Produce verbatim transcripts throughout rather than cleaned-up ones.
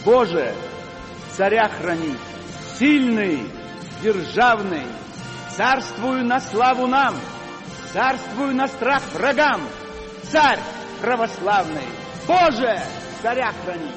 Боже, царя храни, сильный, державный, царствую на славу нам, царствую на страх врагам, царь православный, Боже, царя храни.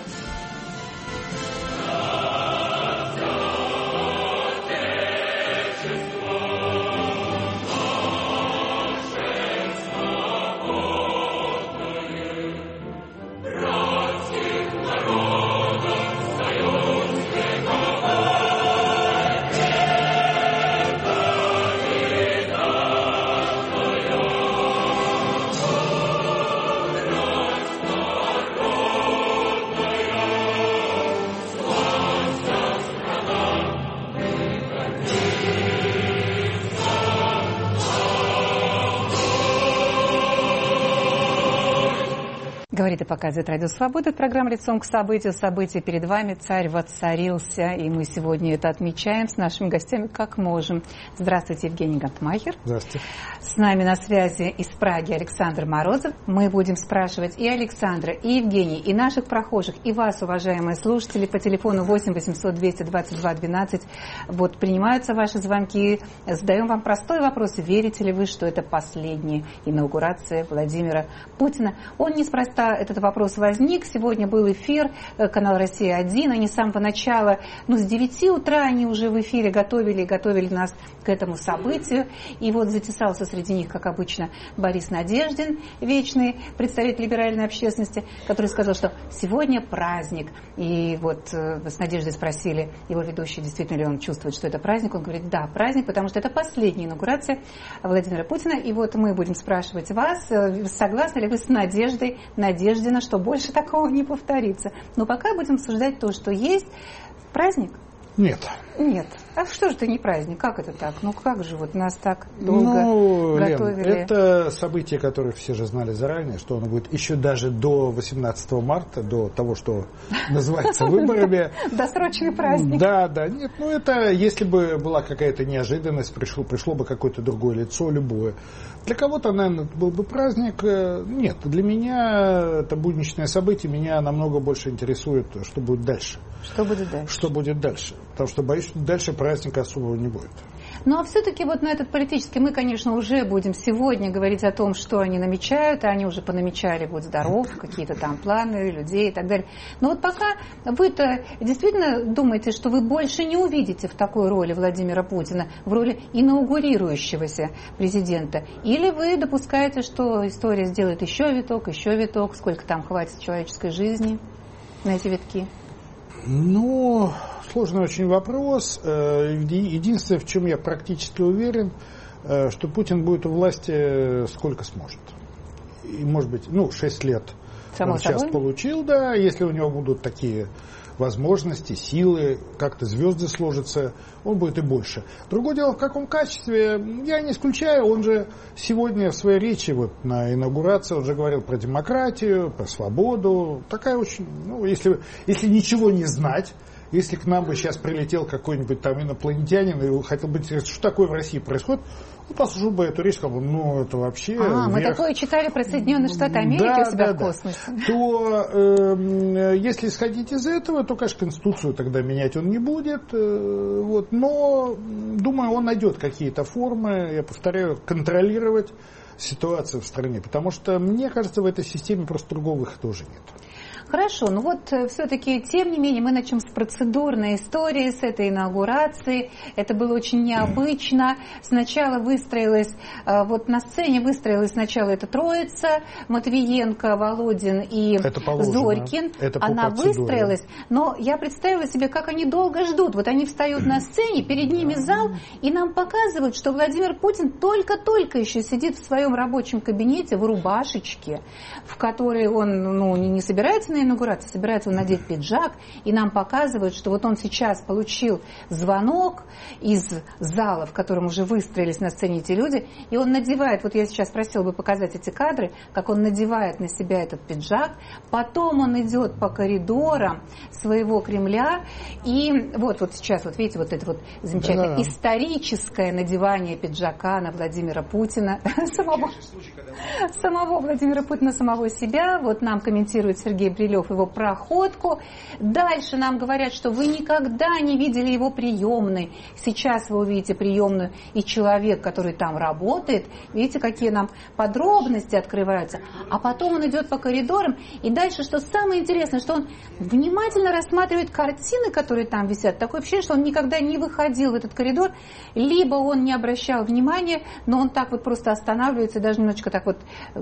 Говорит и показывает Радио Свобода. Программа «Лицом к событию». События перед вами. Царь воцарился. И мы сегодня это отмечаем с нашими гостями как можем. Здравствуйте, Евгений Гантмахер. Здравствуйте. С нами на связи из Праги Александр Морозов. Мы будем спрашивать и Александра, и Евгения, и наших прохожих, и вас, уважаемые слушатели, по телефону восемь восемьсот двести двадцать два двенадцать. Вот принимаются ваши звонки. Задаем вам простой вопрос. Верите ли вы, что это последняя инаугурация Владимира Путина? Он неспроста этот вопрос возник. Сегодня был эфир, канал «Россия один». Они с самого начала, ну, с девяти утра они уже в эфире готовили, готовили нас к этому событию. И вот затесался среди них, как обычно, Борис Надеждин, вечный представитель либеральной общественности, который сказал, что сегодня праздник. И вот с Надеждой спросили его ведущие, действительно ли он чувствует, что это праздник. Он говорит, да, праздник, потому что это последняя инаугурация Владимира Путина. И вот мы будем спрашивать вас, согласны ли вы с Надеждой Надеждина, что больше такого не повторится. Но пока будем обсуждать то, что есть. Праздник? Нет. Нет. А что же это не праздник? Как это так? Ну как же вот нас так долго ну, готовили? Лен, это событие, которое все же знали заранее, что оно будет еще даже до восемнадцатого марта, до того, что называется выборами. Досрочный праздник. Да, да. Нет, ну это, если бы была какая-то неожиданность, пришло, пришло бы какое-то другое лицо, любое. Для кого-то, наверное, был бы праздник. Нет, для меня это будничное событие. Меня намного больше интересует, что будет дальше. Что будет дальше? Что будет дальше. Потому что, боюсь, что дальше праздника особого не будет. Ну, а все-таки вот на этот политический мы, конечно, уже будем сегодня говорить о том, что они намечают, а они уже понамечали, будь здоров, какие-то там планы людей и так далее. Но вот пока вы-то действительно думаете, что вы больше не увидите в такой роли Владимира Путина, в роли инаугурирующегося президента, или вы допускаете, что история сделает еще виток, еще виток, сколько там хватит человеческой жизни на эти витки? Ну, сложный очень вопрос. Единственное, в чем я практически уверен, что Путин будет у власти сколько сможет. И, может быть, ну, шесть лет Само он собой? сейчас получил, да, если у него будут такие возможности, силы, как-то звезды сложатся, он будет и больше. Другое дело, в каком качестве, я не исключаю, он же сегодня в своей речи вот, на инаугурации, он же говорил про демократию, про свободу, такая очень, ну, если, если ничего не знать, если к нам бы сейчас прилетел какой-нибудь там инопланетянин и хотел бы интересно, что такое в России происходит, он послушал бы эту речь, сказал бы, ну, это вообще... А, вверх... мы такое читали про Соединенные Штаты Америки да, у себя да, в космосе. Да. То, э, если исходить из этого, то, конечно, Конституцию тогда менять он не будет. Э, вот, но, думаю, он найдет какие-то формы, я повторяю, контролировать ситуацию в стране. Потому что, мне кажется, в этой системе просто другого выхода уже нет. Хорошо, ну вот все-таки, тем не менее, мы начнем с процедурной истории, с этой инаугурации. Это было очень необычно. Сначала выстроилась, вот на сцене выстроилась сначала эта троица, Матвиенко, Володин и Зорькин. Это Она выстроилась, но я представила себе, как они долго ждут. Вот они встают на сцене, перед ними зал, и нам показывают, что Владимир Путин только-только еще сидит в своем рабочем кабинете в рубашечке, в которой он ну, не собирается на инаугурации, собирается он надеть пиджак, и нам показывают, что вот он сейчас получил звонок из зала, в котором уже выстроились на сцене эти люди, и он надевает, вот я сейчас просила бы показать эти кадры, как он надевает на себя этот пиджак, потом он идет по коридорам своего Кремля, и вот, вот сейчас, вот видите, вот это вот замечательное да-да. историческое надевание пиджака на Владимира Путина, самого, самого Владимира Путина, самого себя, вот нам комментирует Сергей Бревенский, Брилев его проходку. Дальше нам говорят, что вы никогда не видели его приемной. Сейчас вы увидите приемную и человек, который там работает. Видите, какие нам подробности открываются. А потом он идет по коридорам. И дальше, что самое интересное, что он внимательно рассматривает картины, которые там висят. Такое ощущение, что он никогда не выходил в этот коридор, либо он не обращал внимания, но он так вот просто останавливается, даже немножечко так вот,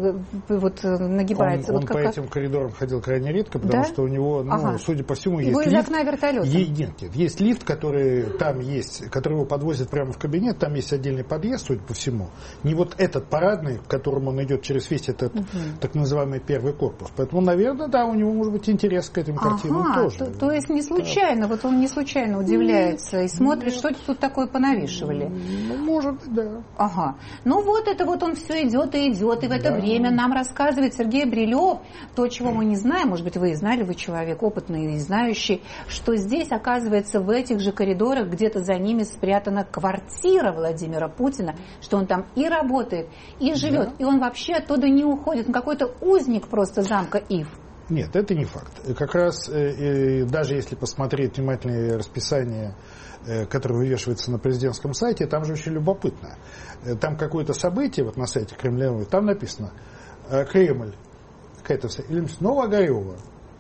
вот нагибается. Он, вот он как, по этим коридорам ходил крайне редко, потому да? что у него, ну, ага. судя по всему, есть его лифт. из окна вертолета. Е- нет, нет, есть лифт, который там есть, который его подвозит прямо в кабинет, там есть отдельный подъезд, судя по всему. Не вот этот парадный, в котором он идет через весь этот угу. так называемый первый корпус. Поэтому, наверное, да, у него может быть интерес к этим картинам ага, тоже. То, то есть не случайно, да. вот он не случайно удивляется и смотрит, что тут такое понавешивали. Ну, может, да. Ага. Ну вот это вот он все идет и идет, и в это да. время нам рассказывает Сергей Брилев то, чего мы не знаем, может быть, вы и знали, вы человек опытный и знающий, что здесь, оказывается, в этих же коридорах где-то за ними спрятана квартира Владимира Путина, что он там и работает, и живет, да. и он вообще оттуда не уходит, он какой-то узник просто замка Ив. Нет, это не факт. Как раз, э, даже если посмотреть внимательное расписание, э, которое вывешивается на президентском сайте, там же очень любопытно. Там какое-то событие, вот на сайте Кремля, там написано э, Кремль, какая-то вся, или Новоогарева.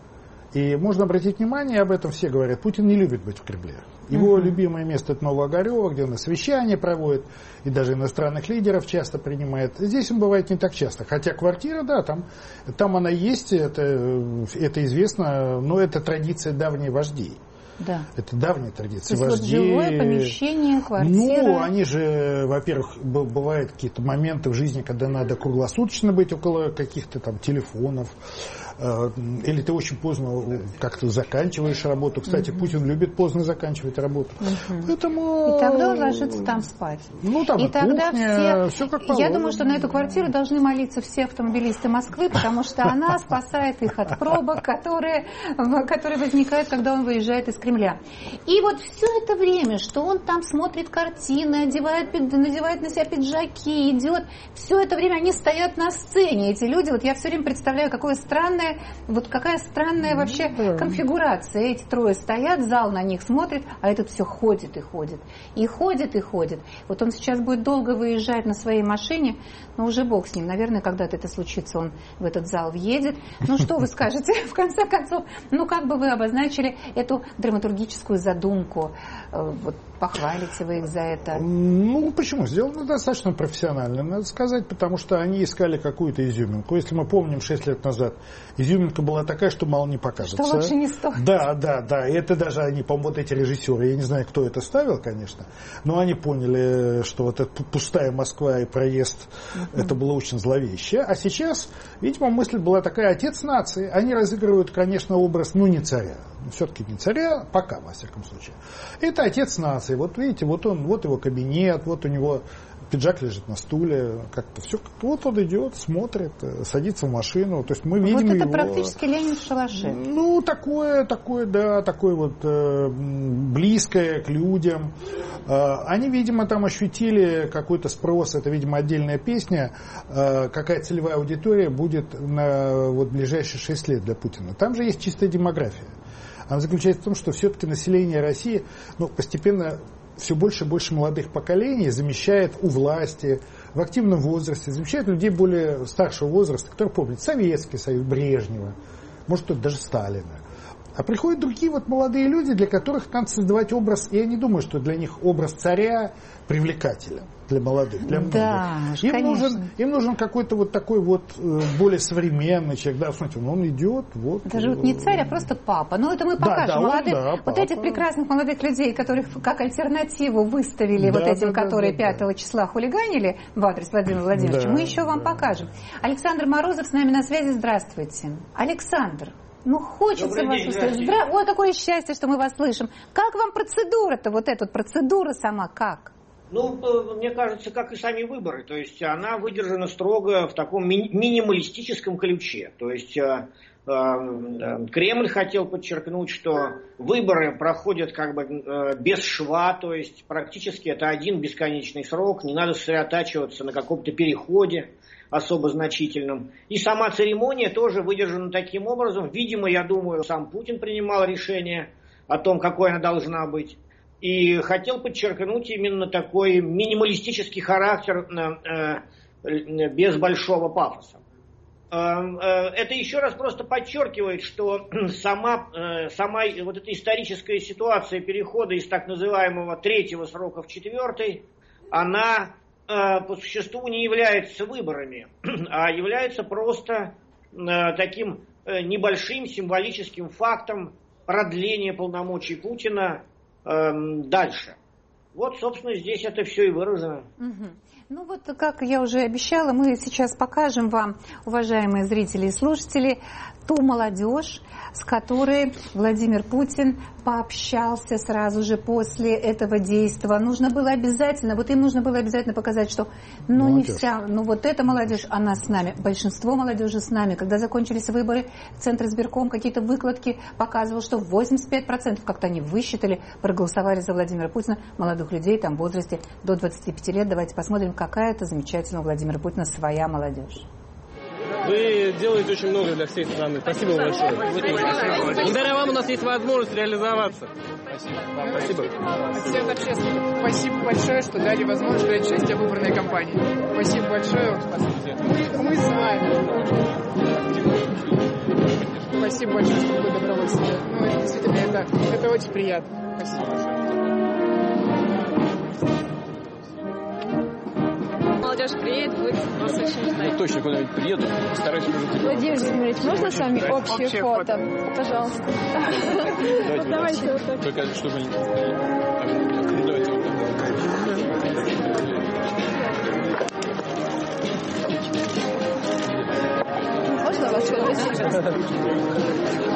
И можно обратить внимание, об этом все говорят, Путин не любит быть в Кремле. Его uh-huh. любимое место — это Новоогарева, где он и совещания проводит, и даже иностранных лидеров часто принимает. Здесь он бывает не так часто. Хотя квартира, да, там, там она есть, это, это известно, но это традиция давней вождей. Да. Это давняя традиция. То есть вождей. Вот жилое помещение, квартира. Ну, они же, во-первых, бывают какие-то моменты в жизни, когда надо круглосуточно быть около каких-то там телефонов, или ты очень поздно как-то заканчиваешь работу. Кстати, угу. Путин любит поздно заканчивать работу. Угу. Поэтому... И тогда он ложится там спать. Ну, там и, и тогда кухня, все... все как положено. Я думаю, что на эту квартиру должны молиться все автомобилисты Москвы, потому что она спасает их от пробок, которые, которые возникают, когда он выезжает из Кремля. И вот все это время, что он там смотрит картины, одевает, надевает на себя пиджаки, идет, все это время они стоят на сцене, эти люди. Вот я все время представляю, какое странное Вот какая странная вообще конфигурация. Эти трое стоят, зал на них смотрит, а этот все ходит и ходит. И ходит, и ходит. Вот он сейчас будет долго выезжать на своей машине, но уже бог с ним. Наверное, когда-то это случится, он в этот зал въедет. Ну, что вы скажете, в конце концов? Ну, как бы вы обозначили эту драматургическую задумку? Вот похвалите вы их за это? Ну, почему? Сделано достаточно профессионально, надо сказать, потому что они искали какую-то изюминку. Если мы помним, шесть лет назад изюминка была такая, что мало не покажется. Что лучше не стоит. Да, да, да. И это даже они, по-моему, вот эти режиссеры, я не знаю, кто это ставил, конечно, но они поняли, что вот эта пустая Москва и проезд, uh-huh. это было очень зловеще. А сейчас, видимо, мысль была такая: отец нации. Они разыгрывают, конечно, образ, ну, не царя. Все-таки не царя, пока, во всяком случае. Это отец нации. Вот видите, вот он, вот его кабинет, вот у него пиджак лежит на стуле, как-то все, вот он идет, смотрит, садится в машину, то есть мы видим его. Вот это практически Ленин в шалаше. Ну, такое, такое, да, такое вот э, близкое к людям. Э, они, видимо, там ощутили какой-то спрос, это, видимо, отдельная песня, э, какая целевая аудитория будет на вот ближайшие шесть лет для Путина. Там же есть чистая демография. Она заключается в том, что все-таки население России, ну, постепенно все больше и больше молодых поколений замещает у власти, в активном возрасте, замещает людей более старшего возраста, которые помнят Советский Союз, Брежнева, может, кто-то даже Сталина. А приходят другие вот молодые люди, для которых надо создавать образ, и я не думаю, что для них образ царя привлекателен для молодых, для многих. Да, им, конечно. нужен, им нужен какой-то вот такой вот э, более современный человек. Да, смотрите, он идет, вот. Даже вот не царь, а просто папа. Ну, это мы покажем. Да, да, молодых, он, да, вот папа. этих прекрасных молодых людей, которых как альтернативу выставили да, вот этим, да, которые да, да, пятого числа хулиганили в адрес Владимира Владимировича, да, мы еще вам да. покажем. Александр Морозов с нами на связи. Здравствуйте. Александр, ну хочется Добрый вас день, услышать. Здра... Ой, какое счастье, что мы вас слышим. Как вам процедура-то, вот эта вот процедура сама, как? Ну, мне кажется, как и сами выборы. То есть она выдержана строго в таком ми- минималистическом ключе. То есть э, э, Кремль хотел подчеркнуть, что выборы проходят как бы э, без шва, то есть практически это один бесконечный срок, не надо сосредотачиваться на каком-то переходе. особо значительным. И сама церемония тоже выдержана таким образом. Видимо, я думаю, сам Путин принимал решение о том, какой она должна быть. И хотел подчеркнуть именно такой минималистический характер э, э, без большого пафоса. Это еще раз просто подчеркивает, что сама, сама вот эта историческая ситуация перехода из так называемого третьего срока в четвертый, она по существу не является выборами, а является просто таким небольшим символическим фактом продления полномочий Путина дальше. Вот, собственно, здесь это все и выражено. Угу. Ну вот, как я уже обещала, мы сейчас покажем вам, уважаемые зрители и слушатели, ту молодежь, с которой Владимир Путин пообщался сразу же после этого действия. Нужно было обязательно, вот им нужно было обязательно показать, что ну молодежь. Не вся, ну вот эта молодежь, она с нами, большинство молодежи с нами. Когда закончились выборы, Центр избирком какие-то выкладки показывал, что восемьдесят пять процентов, как-то они высчитали, проголосовали за Владимира Путина, молодых людей там в возрасте до двадцати пяти лет. Давайте посмотрим, какая это замечательная у Владимира Путина своя молодежь. Вы делаете очень много для всей страны. Спасибо вам большое. Благодаря вам у нас есть возможность реализоваться. Спасибо. Всем общественникам спасибо большое, что дали возможность принять участие в выборной кампании. Спасибо большое. Мы, мы с вами. Спасибо большое, что вы добровольцы. Ну, это действительно, это, это очень приятно. Спасибо. Молодежь приедет, будет вас очень ждать. Я точно куда-нибудь приеду, постараюсь уже. Владимир Владимирович, можно с вами общее, общее фото? фото? Пожалуйста. Давайте, Давайте вот так. Только чтобы не... Давайте вот так. Можно вас сейчас?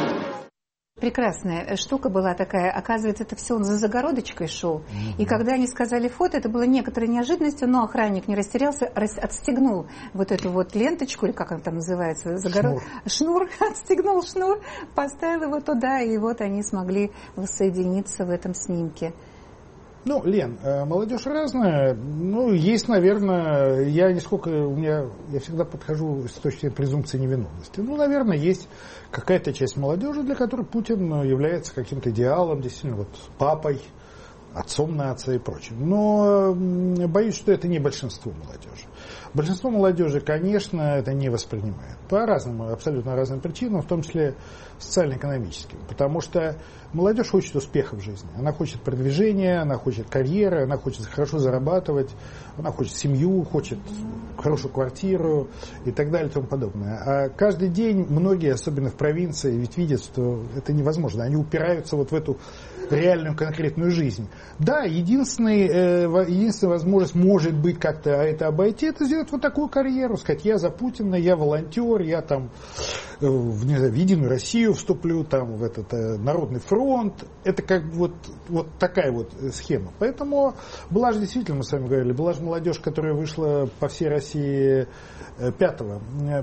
Прекрасная штука была такая. Оказывается, это все он за загородочкой шел. Mm-hmm. И когда они сказали фото, это было некоторой неожиданностью, но охранник не растерялся, отстегнул вот эту вот ленточку, или как она там называется, загород... шнур. шнур, отстегнул шнур, поставил его туда, и вот они смогли воссоединиться в этом снимке. Ну, Лен, молодежь разная. Ну, есть, наверное, я нисколько, у меня, я всегда подхожу с точки зрения презумпции невиновности. Ну, наверное, есть какая-то часть молодежи, для которой Путин является каким-то идеалом, действительно, вот папой, отцом нации и прочим. Но боюсь, что это не большинство молодежи. Большинство молодежи, конечно, это не воспринимает. По разным, абсолютно разным причинам, в том числе социально-экономическим. Потому что молодежь хочет успеха в жизни. Она хочет продвижения, она хочет карьеры, она хочет хорошо зарабатывать, она хочет семью, хочет хорошую квартиру и так далее и тому подобное. А каждый день многие, особенно в провинции, ведь видят, что это невозможно. Они упираются вот в эту реальную конкретную жизнь. Да, единственный, э, единственная возможность может быть как-то это обойти, это сделать вот такую карьеру, сказать, я за Путина, я волонтер, я там э, в, не знаю, в Единую Россию вступлю, там в этот э, Народный фронт. Это как вот, вот такая вот схема. Поэтому была же действительно, мы с вами говорили, была же молодежь, которая вышла по всей России пятого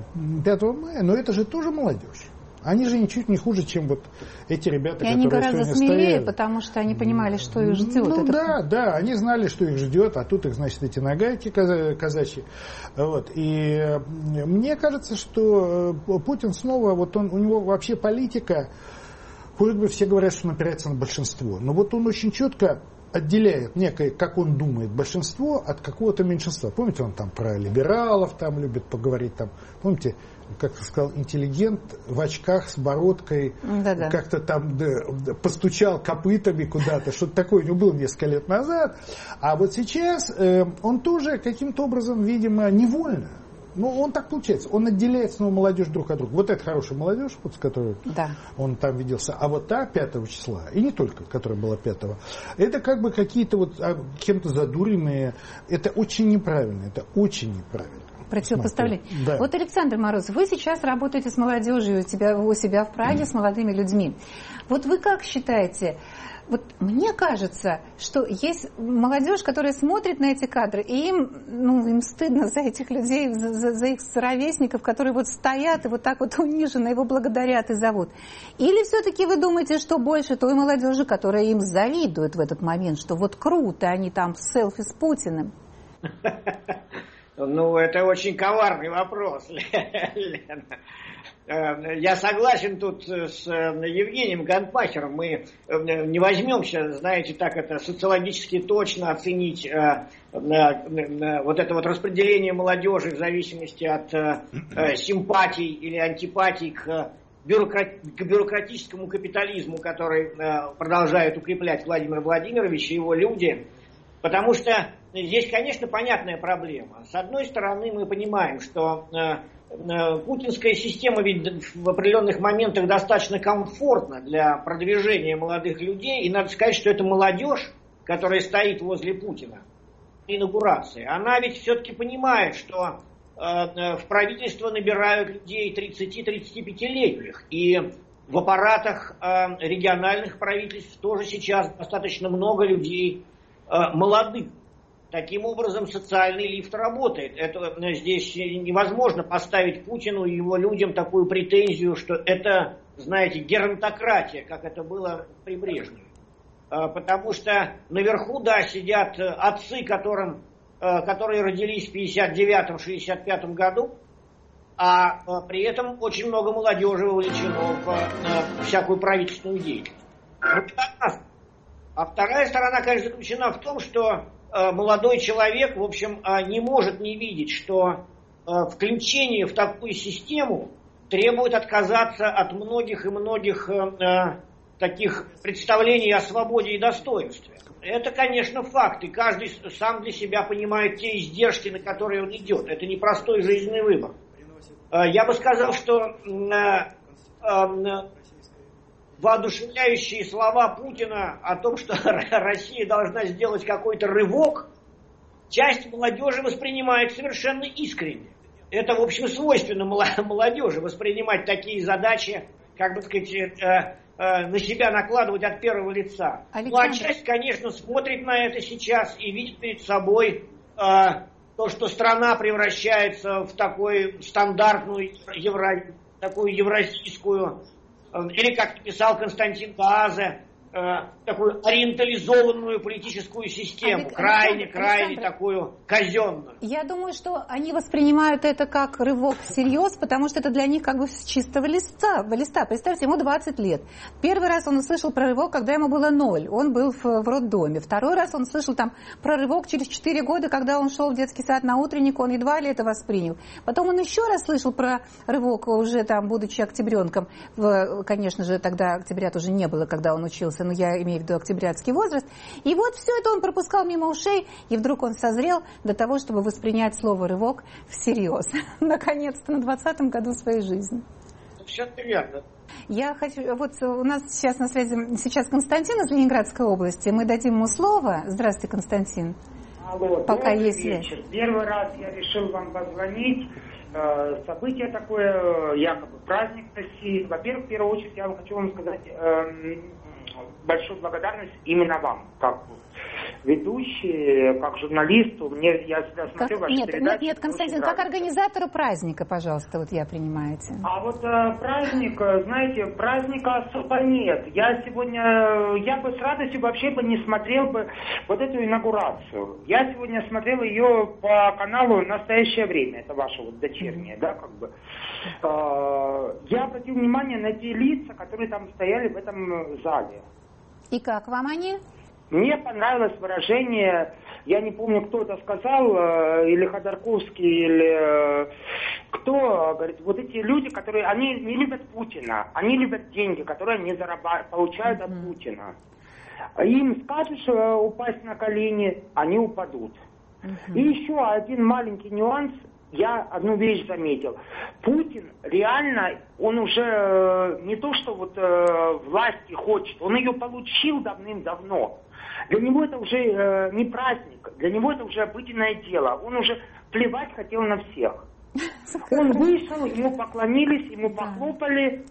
мая, но это же тоже молодежь. Они же ничуть не хуже, чем вот эти ребята, и которые они гораздо смелее, стояли. Потому что они понимали, что их ждет. Ну это... да, да, они знали, что их ждет, а тут их, значит, эти нагайки казачьи. Вот. И мне кажется, что Путин снова, вот он, у него вообще политика, может быть, все говорят, что он опирается на большинство, но вот он очень четко отделяет некое, как он думает, большинство от какого-то меньшинства. Помните, он там про либералов там любит поговорить, там, помните, как сказал, интеллигент в очках с бородкой, да-да. Как-то там да, постучал копытами куда-то, что-то такое у него было несколько лет назад. А вот сейчас э, он тоже каким-то образом, видимо, невольно, ну, он так получается, он отделяет снова молодежь друг от друга. Вот это хорошая молодежь, вот, с которой да. он там виделся, а вот та пятого числа, и не только, которая была пятого, это как бы какие-то вот кем-то задуренные, это очень неправильно, это очень неправильно. Противопоставление. Да. Вот, Александр Морозов, вы сейчас работаете с молодежью у себя, у себя в Праге, mm. с молодыми людьми. Вот вы как считаете, вот мне кажется, что есть молодежь, которая смотрит на эти кадры, и им, ну, им стыдно за этих людей, за, за, за их ровесников, которые вот стоят и вот так вот униженно его благодарят и зовут. Или все-таки вы думаете, что больше той молодежи, которая им завидует в этот момент, что вот круто, они там селфи с Путиным? Ну, это очень коварный вопрос, Лена. Я согласен тут с Евгением Гонтмахером. Мы не возьмемся, знаете, так это социологически точно оценить вот это вот распределение молодежи в зависимости от симпатий или антипатий к, бюрократ... к бюрократическому капитализму, который продолжает укреплять Владимир Владимирович и его люди. Потому что здесь, конечно, понятная проблема. С одной стороны, мы понимаем, что путинская система ведь в определенных моментах достаточно комфортна для продвижения молодых людей. И надо сказать, что эта молодежь, которая стоит возле Путина, инаугурации, она ведь все-таки понимает, что в правительство набирают людей тридцати-тридцатипятилетних. И в аппаратах региональных правительств тоже сейчас достаточно много людей молодых. Таким образом, социальный лифт работает. Это, здесь невозможно поставить Путину и его людям такую претензию, что это, знаете, геронтократия, как это было при Брежневе. Потому что наверху, да, сидят отцы, которым, которые родились в пятьдесят девятом — шестьдесят пятом году, а при этом очень много молодежи вовлечено в всякую правительственную деятельность. А вторая сторона, конечно, заключена в том, что молодой человек, в общем, не может не видеть, что включение в такую систему требует отказаться от многих и многих таких представлений о свободе и достоинстве. Это, конечно, факт, и каждый сам для себя понимает те издержки, на которые он идет. Это непростой жизненный выбор. Я бы сказал, что воодушевляющие слова Путина о том, что Россия должна сделать какой-то рывок, часть молодежи воспринимает совершенно искренне. Это, в общем, свойственно молодежи, воспринимать такие задачи, как бы сказать, на себя накладывать от первого лица. Александр... Ну, а часть, конечно, смотрит на это сейчас и видит перед собой то, что страна превращается в такую стандартную, евро... такую евразийскую, или, как писал Константин Каазе, такую ориентализованную политическую систему, крайне-крайне такую казенную. Я думаю, что они воспринимают это как рывок всерьез, потому что это для них как бы с чистого листа. листа. Представьте, ему двадцать лет. Первый раз он услышал про рывок, когда ему было ноль. Он был в, в роддоме. Второй раз он слышал там про рывок через четыре года, когда он шел в детский сад на утренник, он едва ли это воспринял. Потом он еще раз слышал про рывок, уже там, будучи октябренком. В, конечно же, тогда октябрят уже не было, когда он учился, но я имею в виду октябрятский возраст. И вот все это он пропускал мимо ушей, и вдруг он созрел до того, чтобы воспринять слово «рывок» всерьез. Наконец-то, на двадцатом году своей жизни. Все верно. Я хочу... Вот у нас сейчас на связи сейчас Константин из Ленинградской области. Мы дадим ему слово. Здравствуйте, Константин. Алло, пока есть вечер. Связь. Первый раз я решил вам позвонить. Событие такое, якобы праздник России. Во-первых, в первую очередь я хочу вам сказать большую благодарность именно вам, как ведущий, как журналисту. Мне, я смотрю как, ваши нет, передачи. Нет, нет, Константин, как организатору праздника, пожалуйста, вот я принимаете. А вот э, праздник, знаете, праздника особо нет. Я сегодня, я бы с радостью вообще бы не смотрел бы вот эту инаугурацию. Я сегодня смотрел ее по каналу «Настоящее время». Это ваше вот дочернее, mm-hmm. да, как бы. Э, я обратил внимание на те лица, которые там стояли в этом зале. И как вам они? Мне понравилось выражение, я не помню, кто это сказал, или Ходорковский, или кто, говорит, вот эти люди, которые, они не любят Путина, они любят деньги, которые они зарабатывают, получают mm-hmm. от Путина. Им скажешь упасть на колени, они упадут. Mm-hmm. И еще один маленький нюанс. Я одну вещь заметил. Путин реально, он уже э, не то, что вот э, власти хочет, он ее получил давным-давно. Для него это уже э, не праздник, для него это уже обыденное дело. Он уже плевать хотел на всех. Он вышел, ему поклонились, ему похлопали,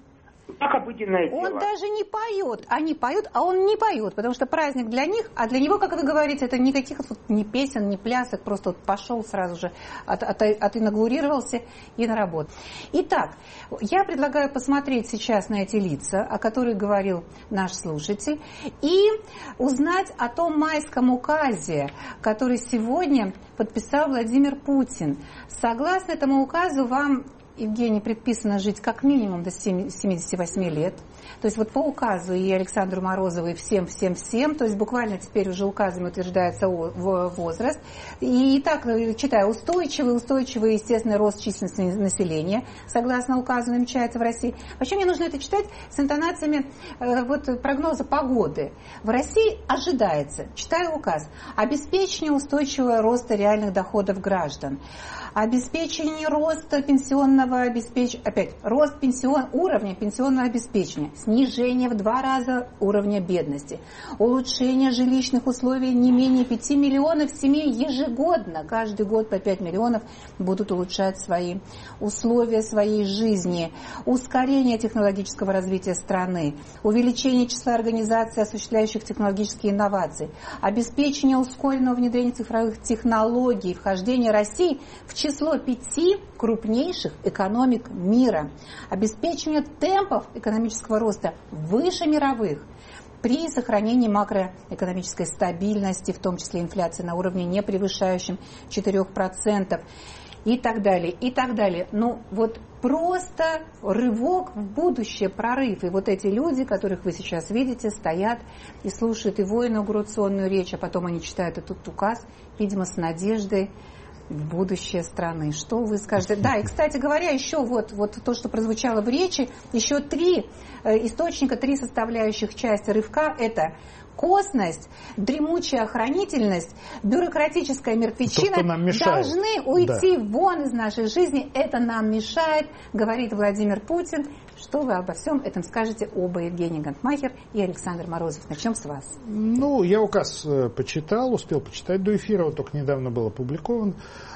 Как обыденное дело. Он даже не поет. Они поют, а он не поет, потому что праздник для них, а для него, как вы говорите, это никаких вот ни песен, ни плясок, просто вот пошел сразу же, от, от, отинаугурировался и на работу. Итак, я предлагаю посмотреть сейчас на эти лица, о которых говорил наш слушатель, и узнать о том майском указе, который сегодня подписал Владимир Путин. Согласно этому указу, вам, Евгений, предписано жить как минимум до семидесяти восьми лет. То есть вот по указу и Александру Морозову, и всем-всем-всем, то есть буквально теперь уже указами утверждается возраст. И так, читаю, устойчивый, устойчивый естественный рост численности населения, согласно указу, намечается в России. Вообще мне нужно это читать с интонациями э, вот, прогноза погоды. В России ожидается, читаю указ, обеспечение устойчивого роста реальных доходов граждан, обеспечение роста пенсионного обеспечения, опять, рост пенсион, уровня пенсионного обеспечения, снижение в два раза уровня бедности, улучшение жилищных условий не менее пяти миллионов семей ежегодно, каждый год по пять миллионов будут улучшать свои условия своей жизни, ускорение технологического развития страны, увеличение числа организаций, осуществляющих технологические инновации, обеспечение ускоренного внедрения цифровых технологий, вхождение России в число пяти крупнейших экономик мира, обеспечение темпов экономического роста выше мировых при сохранении макроэкономической стабильности, в том числе инфляции на уровне, не превышающем четырех процентов и так далее, и так далее. Ну вот просто рывок в будущее, прорыв. И вот эти люди, которых вы сейчас видите, стоят и слушают его инаугурационную речь, а потом они читают этот указ, видимо, с надеждой в будущее страны. Что вы скажете? Да, и, кстати говоря, еще вот, вот то, что прозвучало в речи, еще три э, источника, три составляющих части рывка – это косность, дремучая охранительность, бюрократическая мертвечина то, нам мешает. Должны уйти да. вон из нашей жизни. Это нам мешает, говорит Владимир Путин. Что вы обо всем этом скажете оба, Евгений Гантмахер и Александр Морозов? Начнем с вас. Ну, я указ почитал, успел почитать до эфира, он только недавно был опубликован.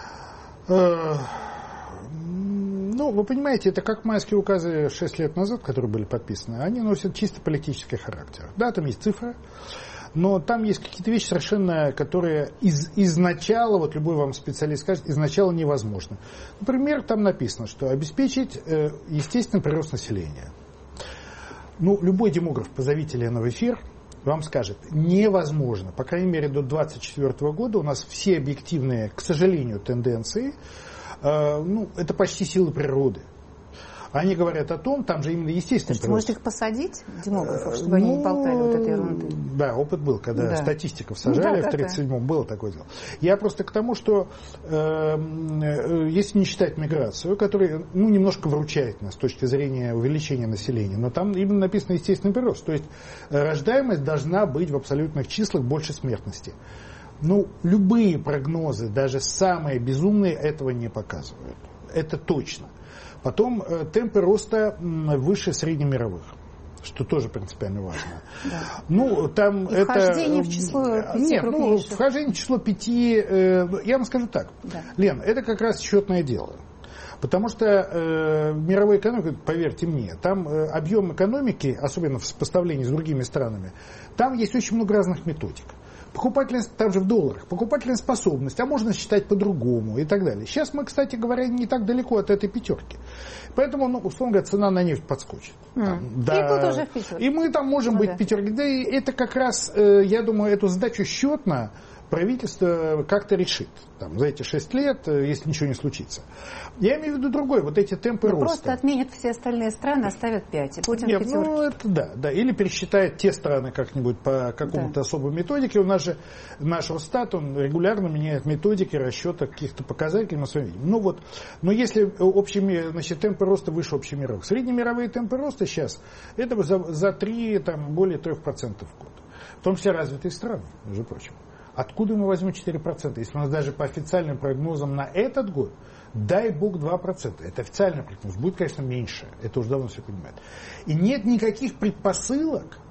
Ну, вы понимаете, это как майские указы шесть лет назад, которые были подписаны, они носят чисто политический характер. Да, там есть цифра, но там есть какие-то вещи совершенно, которые из, изначала, вот любой вам специалист скажет, изначала невозможно. Например, там написано, что обеспечить э, естественный прирост населения. Ну, любой демограф, позовите Лену в эфир, вам скажет, невозможно. По крайней мере, до двадцать четвёртого года у нас все объективные, к сожалению, тенденции, э, ну, это почти силы природы. Они говорят о том, там же именно естественный прирост. Может их посадить, демографов, чтобы ну, они не болтали вот этой ерунды? Да, опыт был, когда да. статистиков сажали да, в тридцать седьмом, да. было такое дело. Я просто к тому, что э, если не считать миграцию, которая ну, немножко выручает нас с точки зрения увеличения населения, но там именно написано естественный прирост. То есть рождаемость должна быть в абсолютных числах больше смертности. Ну, любые прогнозы, даже самые безумные, этого не показывают. Это точно. Потом э, темпы роста выше среднемировых, что тоже принципиально важно. Да. Ну, там и это... вхождение в число пяти Нет, крупнейших. ну, вхождение в число пяти... Э, я вам скажу так. Да. Лен, это как раз счетное дело. Потому что э, мировая экономика, поверьте мне, там э, объем экономики, особенно в сопоставлении с другими странами, там есть очень много разных методик. Покупательность, там же в долларах, покупательная способность, а можно считать по-другому и так далее. Сейчас мы, кстати говоря, не так далеко от этой пятерки. Поэтому, ну, условно говоря, цена на нефть подскочит. Mm. Там, да, и тут уже в пятерке. И мы там можем ну, быть да. в пятерке. Да и это как раз, э, я думаю, эту задачу счетно правительство как-то решит там, за эти шесть лет, если ничего не случится. Я имею в виду другой, вот эти темпы ну, роста. Просто отменят все остальные страны, оставят пять, и Путин Нет, в пятерке. Ну, это да, да. Или пересчитает те страны как-нибудь по какому-то да. особой методике. У нас же наш Росстат, он регулярно меняет методики расчета каких-то показателей на своем виде. Ну вот, но если общие, значит, темпы роста выше общемировых, среднемировые темпы роста сейчас, это за, за три, там, более трех процентов в год. В том числе развитые страны, между прочим. Откуда мы возьмем четыре процента, если у нас даже по официальным прогнозам на этот год, дай бог два процента. Это официальный прогноз. Будет, конечно, меньше. Это уже давно все понимают. И нет никаких предпосылок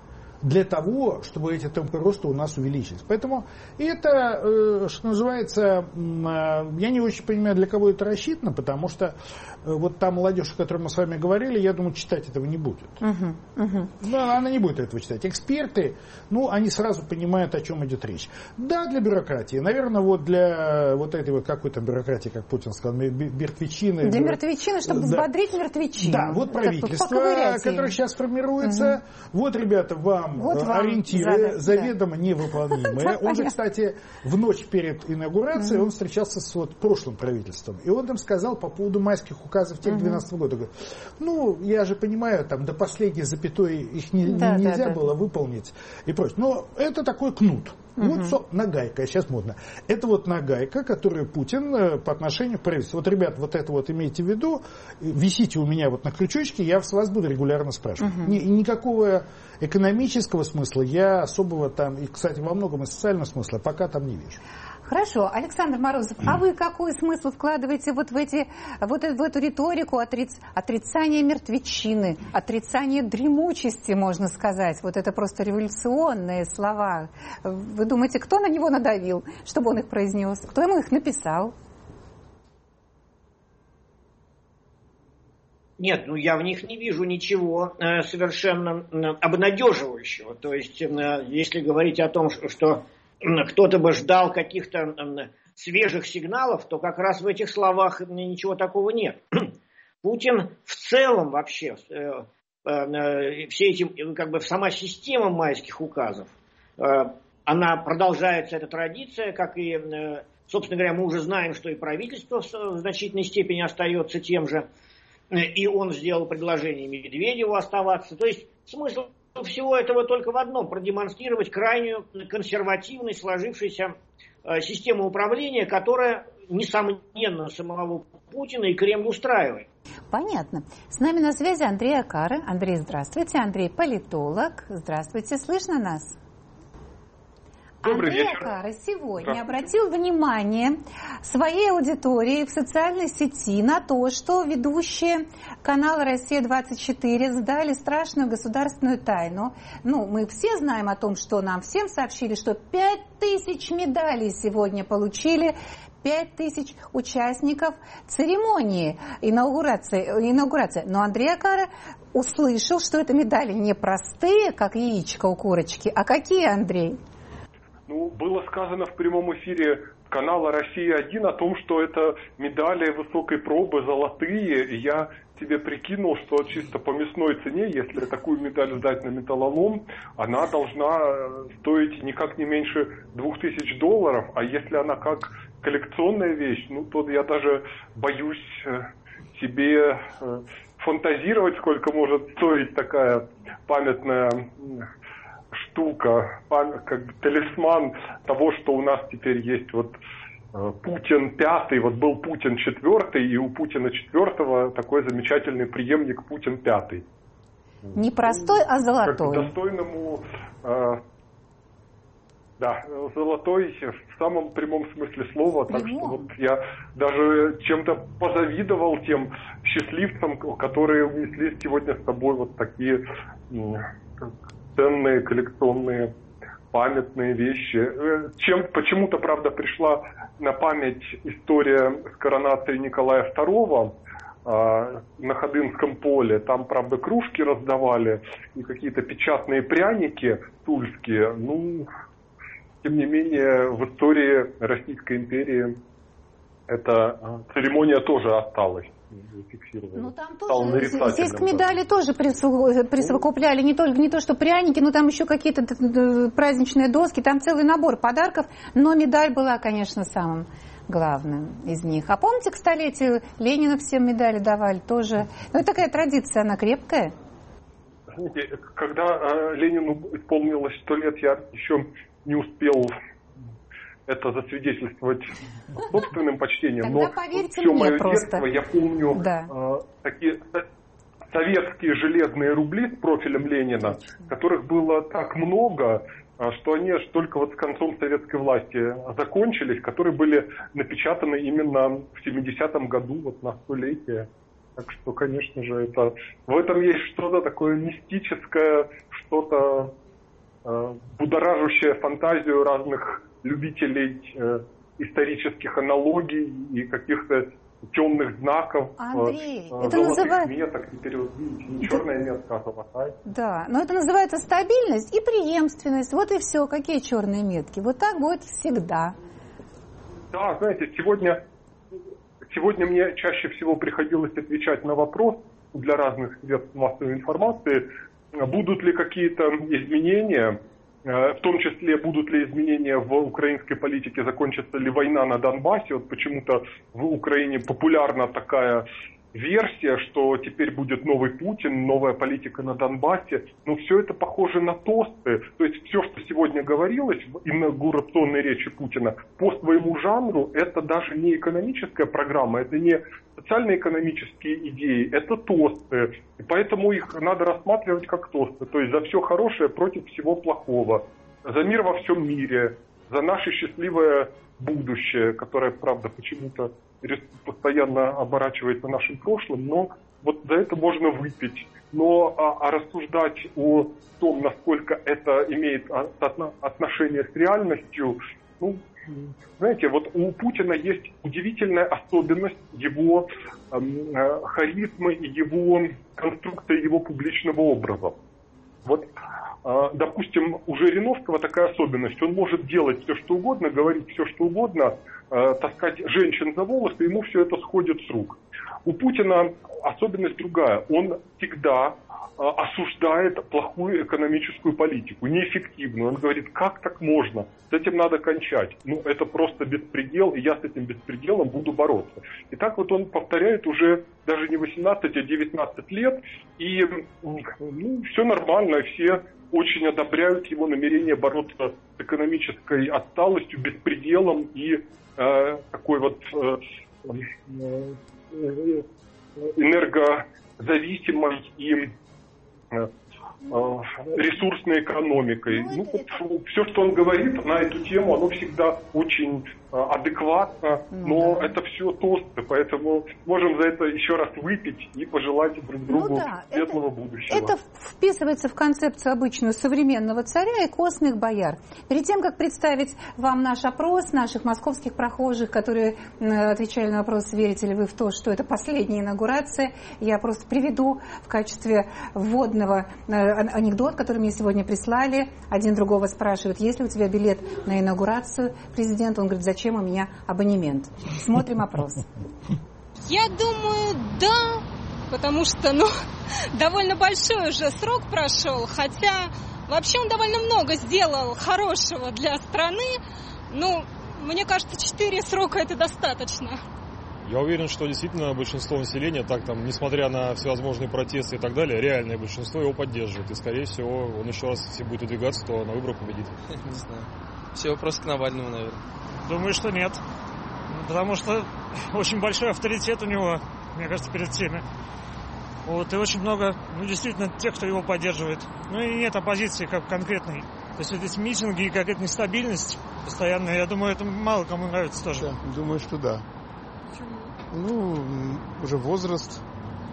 для того, чтобы эти темпы роста у нас увеличились. Поэтому это, что называется, я не очень понимаю, для кого это рассчитано, потому что вот та молодежь, о которой мы с вами говорили, я думаю, читать этого не будет. Uh-huh, uh-huh. Ну, она не будет этого читать. Эксперты, ну, они сразу понимают, о чем идет речь. Да, для бюрократии. Наверное, вот для вот этой вот какой-то бюрократии, как Путин сказал, мертвечины. Для мертвечины, чтобы да. взбодрить мертвечин. Да, вот правительство, которое сейчас формируется. Uh-huh. Вот, ребята, вам, вот вам ориентиры, заведомо да. невыполнимые. Он же, кстати, в ночь перед инаугурацией uh-huh. он встречался с вот прошлым правительством. И он там сказал по поводу майских указов тех двенадцатого года. Говорит, ну, я же понимаю, там до последней запятой их не, да, не, нельзя да, было да. выполнить и прочее. Но это такой кнут. Угу. Вот со, нагайка, сейчас модно. Это вот нагайка, которую Путин по отношению к правительству. Вот, ребят, вот это вот имейте в виду, висите у меня вот на крючочке, я с вас буду регулярно спрашивать. Угу. Ни, никакого экономического смысла я особого там, и, кстати, во многом и социального смысла пока там не вижу. Хорошо, Александр Морозов, а вы какой смысл вкладываете вот в, эти, вот в эту риторику отриц, отрицания мертвечины, отрицания дремучести, можно сказать? Вот это просто революционные слова. Вы думаете, кто на него надавил, чтобы он их произнес? Кто ему их написал? Нет, ну я в них не вижу ничего э, совершенно э, обнадеживающего. То есть, э, если говорить о том, что кто-то бы ждал каких-то свежих сигналов, то как раз в этих словах ничего такого нет. Путин в целом вообще, все эти, как бы сама система майских указов, она продолжается, эта традиция, как и, собственно говоря, мы уже знаем, что и правительство в значительной степени остается тем же, и он сделал предложение Медведеву оставаться. То есть смысл всего этого только в одном: продемонстрировать крайнюю консервативность сложившейся э, систему управления, которая, несомненно, самого Путина и Кремль устраивает. Понятно. С нами на связи Андрей Акара. Андрей, здравствуйте. Андрей политолог. Здравствуйте. Слышно нас? Добрый Андрей вечер. Акара сегодня обратил внимание своей аудитории в социальной сети на то, что ведущие канала «Россия двадцать четыре» сдали страшную государственную тайну. Ну, мы все знаем о том, что нам всем сообщили, что пять тысяч медалей сегодня получили пять тысяч участников церемонии инаугурации. инаугурации. Но Андрей Акара услышал, что это медали не простые, как яичко у курочки, а какие, Андрей? Ну, было сказано в прямом эфире канала «Россия один» о том, что это медали высокой пробы, золотые. И я тебе прикинул, что чисто по мясной цене, если такую медаль сдать на металлолом, она должна стоить никак не меньше двух тысяч долларов. А если она как коллекционная вещь, ну, то я даже боюсь себе фантазировать, сколько может стоить такая памятная штука, как бы талисман того, что у нас теперь есть. Вот Путин пятый, вот был Путин четвертый, и у Путина четвертого такой замечательный преемник Путин пятый. Не простой, а золотой. Как достойному, э, да, золотой в самом прямом смысле слова. Так что вот я даже чем-то позавидовал тем счастливцам, которые унесли сегодня с собой вот такие ценные коллекционные памятные вещи. Чем почему-то, правда, пришла на память история с коронацией Николая второго э, на Ходынском поле. Там, правда, кружки раздавали и какие-то печатные пряники тульские. Ну, тем не менее, в истории Российской империи эта церемония тоже осталась. Ну там тоже, здесь к медали тоже присовокупляли не только не то, что пряники, но там еще какие-то праздничные доски, там целый набор подарков, но медаль была, конечно, самым главным из них. А помните, к столетию Ленина всем медали давали тоже? Ну, это такая традиция, она крепкая. Знаете, когда э, Ленину исполнилось сто лет, я еще не успел это засвидетельствовать собственным почтением. Тогда но поверьте все мне мое просто. детство я помню да. э, такие советские железные рубли с профилем Ленина, которых было так много, что они аж только вот с концом советской власти закончились, которые были напечатаны именно в семидесятом году, вот на столетие. Так что, конечно же, это в этом есть что-то такое мистическое, что-то будоражащая фантазию разных любителей исторических аналогий и каких-то темных знаков, Андрей, э, это золотых называет... меток, не переубить, не черная метка, а золотая. Да, но это называется стабильность и преемственность. Вот и все. Какие черные метки? Вот так будет всегда. Да, знаете, сегодня, сегодня мне чаще всего приходилось отвечать на вопрос для разных средств массовой информации, будут ли какие-то изменения, в том числе, будут ли изменения в украинской политике, закончится ли война на Донбассе. Вот почему-то в Украине популярна такая версия, что теперь будет новый Путин, новая политика на Донбассе. Но все это похоже на тосты. То есть все, что сегодня говорилось в инаугурационной речи Путина, по своему жанру, это даже не экономическая программа, это не социально-экономические идеи, это тосты. И поэтому их надо рассматривать как тосты. То есть за все хорошее против всего плохого. За мир во всем мире, за наше счастливое будущее, которое, правда, почему-то постоянно оборачивается нашим прошлым, но вот за это можно выпить. Но а, а рассуждать о том, насколько это имеет отношение с реальностью, ну, знаете, вот у Путина есть удивительная особенность его э, харизмы и его конструкции его публичного образа. Вот, э, допустим, у Жириновского такая особенность. Он может делать все, что угодно, говорить все, что угодно, э, таскать женщин за волосы, ему все это сходит с рук. У Путина особенность другая. Он всегда э, осуждает плохую экономическую политику, неэффективную. Он говорит, как так можно? С этим надо кончать. Ну, это просто беспредел, и я с этим беспределом буду бороться. И так вот он повторяет уже даже не восемнадцать, а девятнадцать лет, и ну, все нормально, все очень одобряют его намерение бороться с экономической отсталостью, беспределом и э, такой вот э, э, энергозависимой и э, ресурсной экономикой. Ну, вот, все, что он говорит на эту тему, оно всегда очень адекватно, но mm-hmm. это все тосты, поэтому можем за это еще раз выпить и пожелать друг другу ну, да, светлого это, будущего. Это вписывается в концепцию обычную современного царя и костных бояр. Перед тем, как представить вам наш опрос наших московских прохожих, которые отвечали на вопрос, верите ли вы в то, что это последняя инаугурация, я просто приведу в качестве вводного анекдот, который мне сегодня прислали. Один другого спрашивает, есть ли у тебя билет на инаугурацию президента? Он говорит, зачем у меня абонемент? Смотрим опрос. Я думаю, да, потому что, ну, довольно большой уже срок прошел, хотя вообще он довольно много сделал хорошего для страны. Ну, мне кажется, четыре срока это достаточно. Я уверен, что действительно большинство населения, так там, несмотря на всевозможные протесты и так далее, реальное большинство его поддерживает. И, скорее всего, он еще раз, если будет выдвигаться, то на выборах победит. Не знаю. Все вопросы к Навальному, наверное. Думаю, что нет. Потому что очень большой авторитет у него, мне кажется, перед всеми. Вот, и очень много, ну, действительно, тех, кто его поддерживает. Ну, и нет оппозиции как конкретной. То есть эти митинги и какая-то нестабильность постоянная, я думаю, это мало кому нравится тоже. Да, думаю, что да. Ну, уже возраст,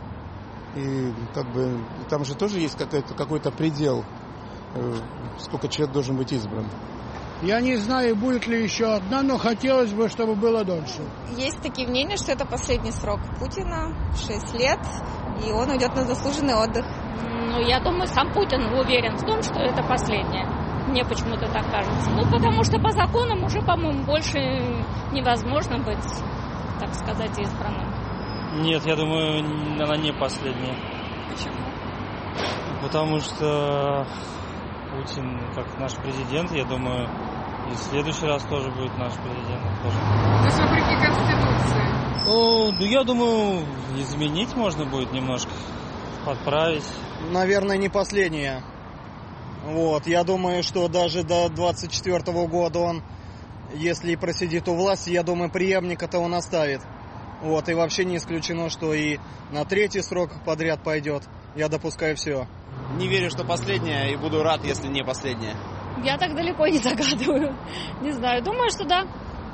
и как бы там же тоже есть какой-то, какой-то предел, сколько человек должен быть избран. Я не знаю, будет ли еще одна, но хотелось бы, чтобы было дольше. Есть такие мнения, что это последний срок Путина, шесть лет, и он уйдет на заслуженный отдых. Ну, я думаю, сам Путин уверен в том, что это последнее. Мне почему-то так кажется. Ну, потому что по законам уже, по-моему, больше невозможно быть, так сказать, избранным. Нет, я думаю, она не последняя. Почему? Потому что Путин, как наш президент, я думаю, и в следующий раз тоже будет наш президент. Тоже. То есть вопреки Конституции? О, ну, я думаю, изменить можно будет немножко, подправить. Наверное, не последняя. Вот, я думаю, что даже до двадцать четвёртого года он, если и просидит у власти, я думаю, преемника-то он оставит. Вот, и вообще не исключено, что и на третий срок подряд пойдет. Я допускаю все. Не верю, что последняя, и буду рад, если не последняя. Я так далеко не загадываю. Не знаю, думаю, что да.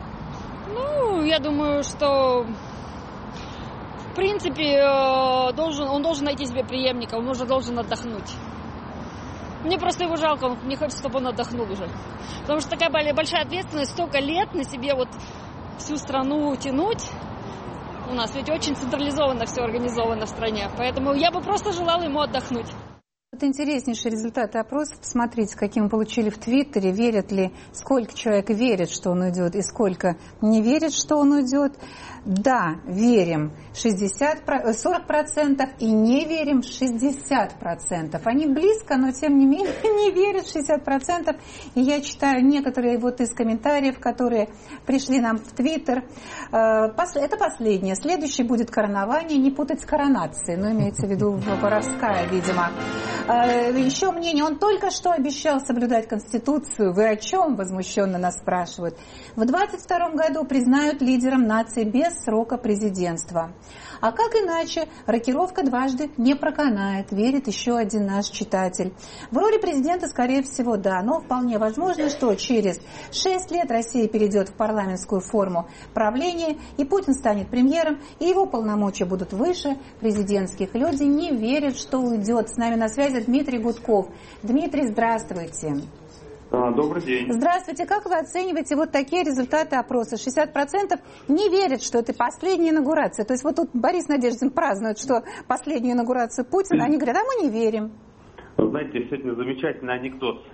Ну, я думаю, что в принципе должен, он должен найти себе преемника, он уже должен отдохнуть. Мне просто его жалко, мне хочется, чтобы он отдохнул уже. Потому что такая большая ответственность, столько лет на себе вот всю страну тянуть. У нас ведь очень централизованно все организовано в стране. Поэтому я бы просто желала ему отдохнуть. Вот интереснейшие результаты опроса. Посмотрите, какие мы получили в Твиттере. Верят ли, сколько человек верит, что он уйдет, и сколько не верит, что он уйдет. Да, верим шестьдесят, сорок процентов и не верим шестьдесят процентов. Они близко, но тем не менее не верят шестьдесят процентов. И я читаю некоторые вот из комментариев, которые пришли нам в Твиттер. Это последнее. Следующее будет коронование. Не путать с коронацией. Но имеется в виду воровская, видимо. Еще мнение. Он только что обещал соблюдать Конституцию. Вы о чем? Возмущенно нас спрашивают. В двадцать втором году признают лидером нации без срока президентства. А как иначе? Рокировка дважды не проканает, верит еще один наш читатель. В роли президента, скорее всего, да, но вполне возможно, что через шесть лет Россия перейдет в парламентскую форму правления, и Путин станет премьером, и его полномочия будут выше президентских. Люди не верят, что уйдет. С нами на связи Дмитрий Гудков. Дмитрий, здравствуйте. Добрый день. Здравствуйте. Как вы оцениваете вот такие результаты опроса? шестьдесят процентов не верят, что это последняя инаугурация. То есть вот тут Борис Надеждин празднует, что последнюю инаугурацию Путина. Они говорят, а мы не верим. Вы знаете, сегодня замечательный анекдот.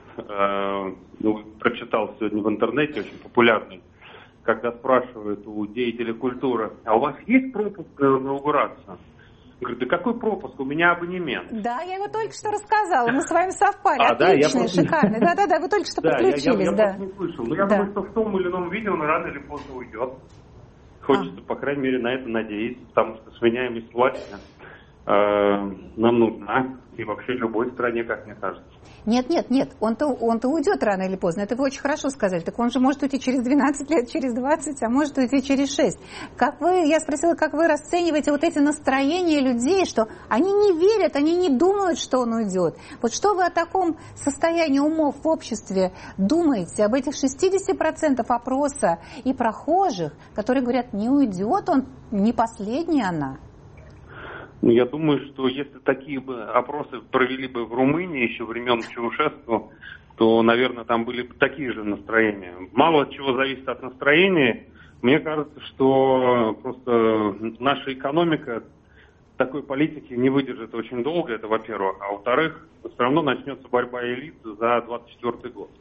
Ну, прочитал сегодня в интернете, очень популярный. Когда спрашивают у деятелей культуры, а у вас есть пропуск на инаугурацию? Говорит, да какой пропуск? У меня абонемент. Да, я его только что рассказала. Мы с вами совпали. А, Отличный, да, просто... шикарный. Да-да-да, вы только что да, подключились. Я, я, я да. просто не слышал. Но я да. думаю, что в том или ином виде он рано или поздно уйдет. Хочется, а. по крайней мере, на это надеяться, потому что сменяемость власти э, нам нужна. И вообще в любой стране, как мне кажется. Нет, нет, нет, он-то, он-то уйдет рано или поздно, это вы очень хорошо сказали. Так он же может уйти через двенадцать лет, через двадцать, а может уйти через шесть. Как вы, я спросила, как вы расцениваете вот эти настроения людей, что они не верят, они не думают, что он уйдет. Вот что вы о таком состоянии умов в обществе думаете, об этих шестидесяти процентах опроса и прохожих, которые говорят, не уйдет он, не последняя она? Ну, я думаю, что если такие бы опросы провели бы в Румынии еще времен Чаушеску, то, наверное, там были бы такие же настроения. Мало от чего зависит от настроения. Мне кажется, что просто наша экономика такой политики не выдержит очень долго, это во-первых. А во-вторых, все равно начнется борьба элит за двадцать четвёртый год.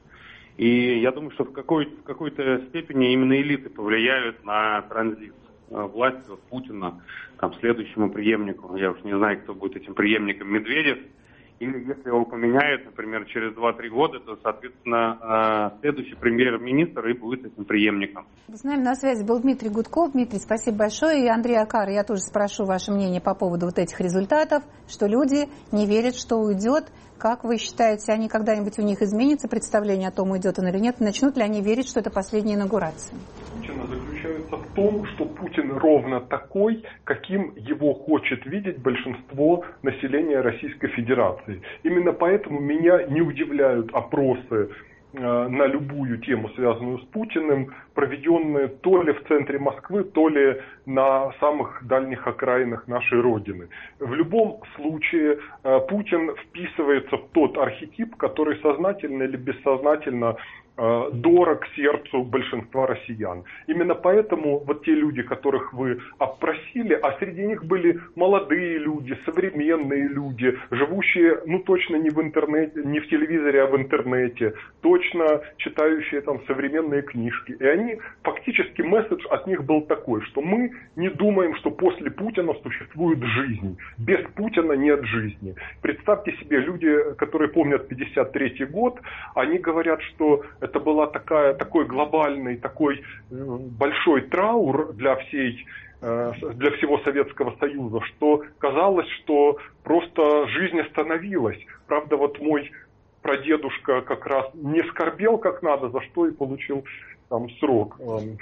И я думаю, что в какой-то, в какой-то степени именно элиты повлияют на транзит власти от Путина там, следующему преемнику. Я уж не знаю, кто будет этим преемником, Медведев. Или если его поменяют, например, через два-три года, то, соответственно, следующий премьер-министр и будет этим преемником. С нами на связи был Дмитрий Гудков. Дмитрий, спасибо большое. И Андрей Акар, я тоже спрошу ваше мнение по поводу вот этих результатов, что люди не верят, что уйдет. Как вы считаете, они когда-нибудь у них изменится представление о том, уйдет он или нет? Начнут ли они верить, что это последняя инаугурация? Причина заключается в том, что Путин ровно такой, каким его хочет видеть большинство населения Российской Федерации. Именно поэтому меня не удивляют опросы на любую тему, связанную с Путиным, проведенные то ли в центре Москвы, то ли на самых дальних окраинах нашей Родины. В любом случае Путин вписывается в тот архетип, который сознательно или бессознательно дорог сердцу большинства россиян. Именно поэтому вот те люди, которых вы опросили, а среди них были молодые люди, современные люди, живущие, ну точно не в интернете, не в телевизоре, а в интернете, точно читающие там современные книжки. И они, фактически месседж от них был такой, что мы не думаем, что после Путина существует жизнь. Без Путина нет жизни. Представьте себе, люди, которые помнят пятьдесят третий год, они говорят, что это была такая, такой глобальный, такой большой траур для всей, для всего Советского Союза, что казалось, что просто жизнь остановилась. Правда, вот мой прадедушка как раз не скорбел как надо, за что и получил там срок.